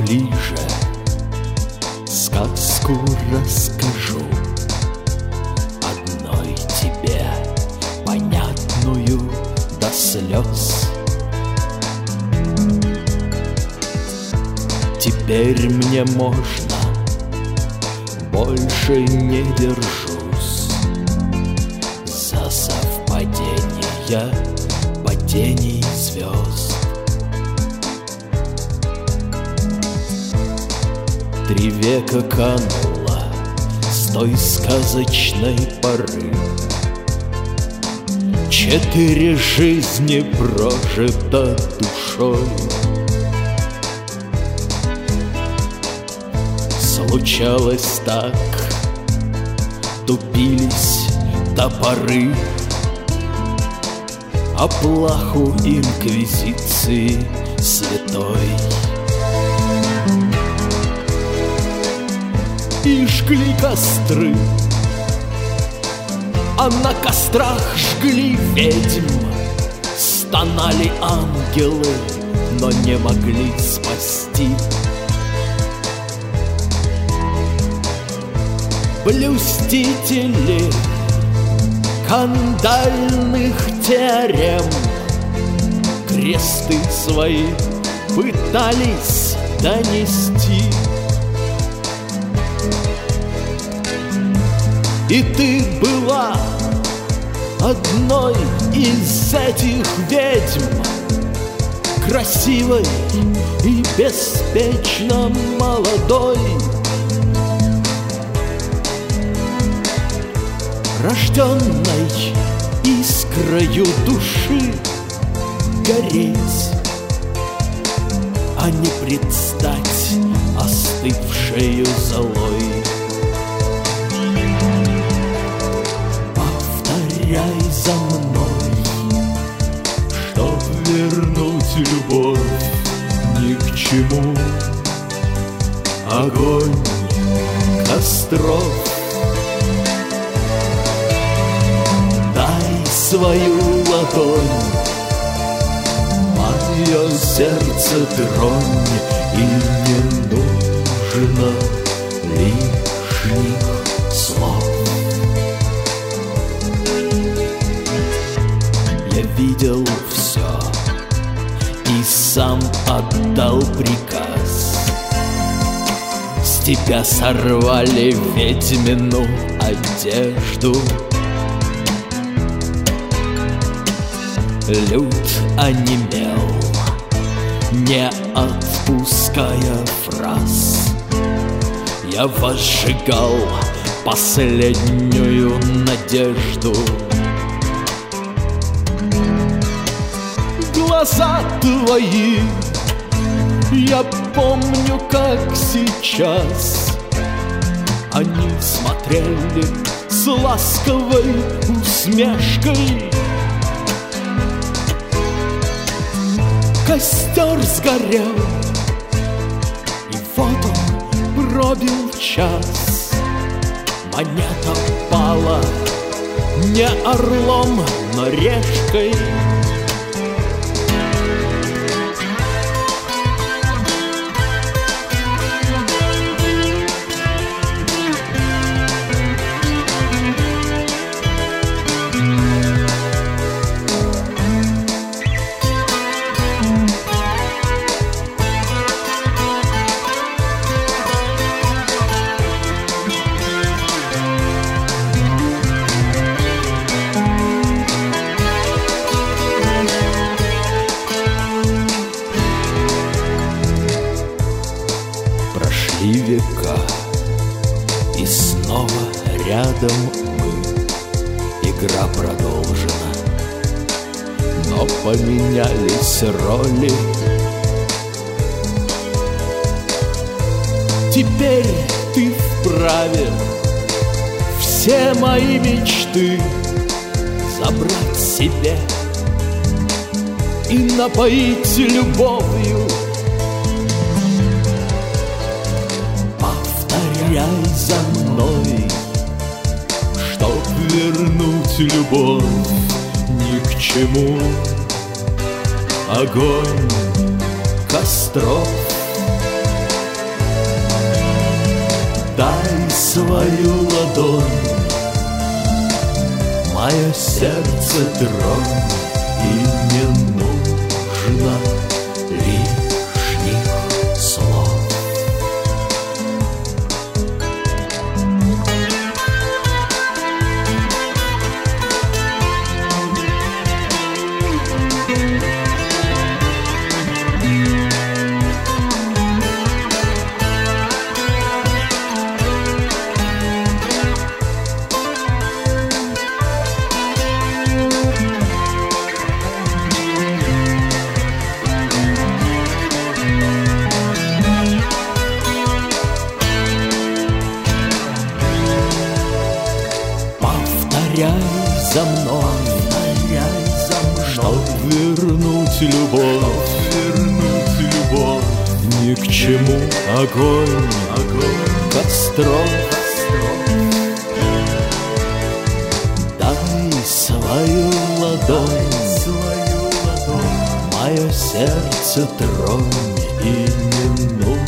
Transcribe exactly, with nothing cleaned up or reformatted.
поближе сказку расскажу, одной тебе понятную до слез. Теперь мне можно, больше не держусь за совпадения падений звезд. Три века кануло с той сказочной поры, четыре жизни прожито душой. Случалось так, тупились топоры, а плаху инквизиции святой. И жгли костры, а на кострах жгли ведьм. Стонали ангелы, но не могли спасти. Блюстители кандальных теорем кресты свои пытались донести. И ты была одной из этих ведьм, красивой и беспечно молодой, рожденной искрою души гореть, а не предстать остывшею золой. Повторяй за мной, чтоб вернуть любовь ни к чему. Огонь костров, свою ладонь, мое сердце тронь, и не нужно лишних слов. Я видел все и сам отдал приказ. С тебя сорвали ведьмину одежду. Лют онемел, не отпуская фраз. Я возжигал последнюю надежду. Глаза твои я помню, как сейчас. Они смотрели с ласковой усмешкой. Костер сгорел, и вот он пробил час. Монета пала не орлом, но решкой. Прошли века, и снова рядом мы. Игра продолжена, но поменялись роли. Теперь ты вправе все мои мечты забрать себе и напоить любовью. Повторяй за мной, чтоб вернуть любовь ни к чему. Огонь костров, дай свою ладонь, мое сердце тронь, и не нужно лишних слов. Повторяй за мной, повторяй за мной, чтоб вернуть любовь, вернуть любовь. Ни к чему огонь, огонь костров, костров. Дай свою ладонь, свою ладонь, мое сердце тронь, и не нужно